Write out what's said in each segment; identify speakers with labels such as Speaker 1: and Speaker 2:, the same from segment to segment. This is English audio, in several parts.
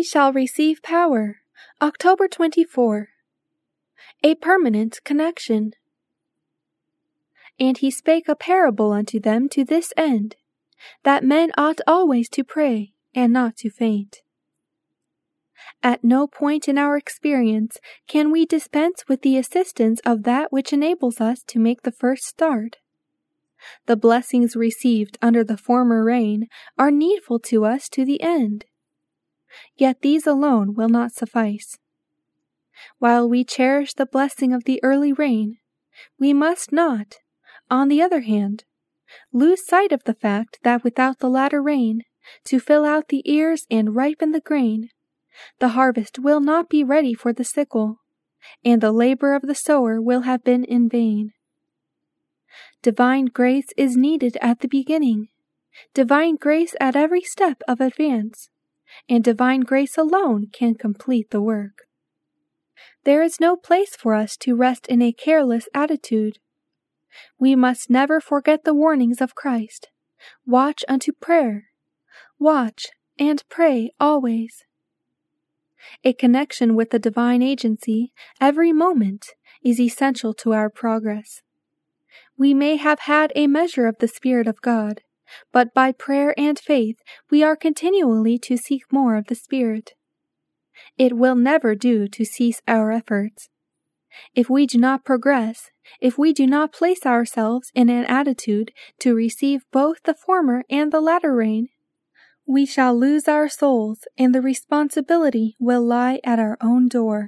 Speaker 1: shall receive power. October 24. A permanent connection. And he spake a parable unto them to this end, that men ought always to pray, and not to faint. At no point in our experience can we dispense with the assistance of that which enables us to make the first start. The blessings received under the former rain are needful to us to the end. Yet these alone will not suffice. While we cherish the blessing of the early rain, we must not, on the other hand, lose sight of the fact that without the latter rain, to fill out the ears and ripen the grain, the harvest will not be ready for the sickle, and the labor of the sower will have been in vain. Divine grace is needed at the beginning, divine grace at every step of advance, and divine grace alone can complete the work. There is no place for us to rest in a careless attitude. We must never forget the warnings of Christ. Watch unto prayer. Watch and pray always. A connection with the divine agency every moment is essential to our progress. We may have had a measure of the Spirit of God, but by prayer and faith we are continually to seek more of the Spirit. It will never do to cease our efforts. If we do not progress, if we do not place ourselves in an attitude to receive both the former and the latter rain, we shall lose our souls, and the responsibility will lie at our own door.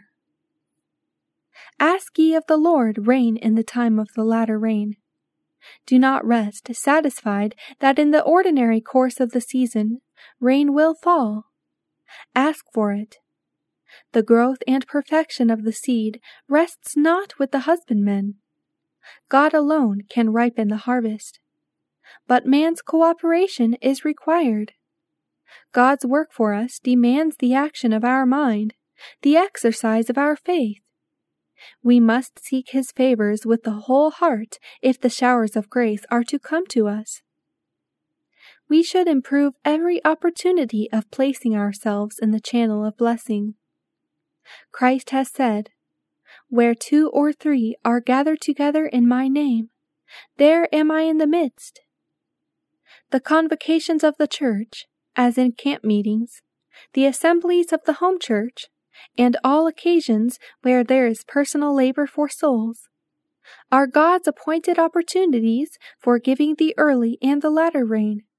Speaker 1: Ask ye of the Lord rain in the time of the latter rain. Do not rest satisfied that in the ordinary course of the season rain will fall. Ask for it. The growth and perfection of the seed rests not with the husbandman. God alone can ripen the harvest. But man's cooperation is required. God's work for us demands the action of our mind, the exercise of our faith. We must seek his favors with the whole heart if the showers of grace are to come to us. We should improve every opportunity of placing ourselves in the channel of blessing. Christ has said, "Where 2 or 3 are gathered together in my name, there am I in the midst." The convocations of the church, as in camp meetings, the assemblies of the home church, and all occasions where there is personal labor for souls, are God's appointed opportunities for giving the early and the latter rain.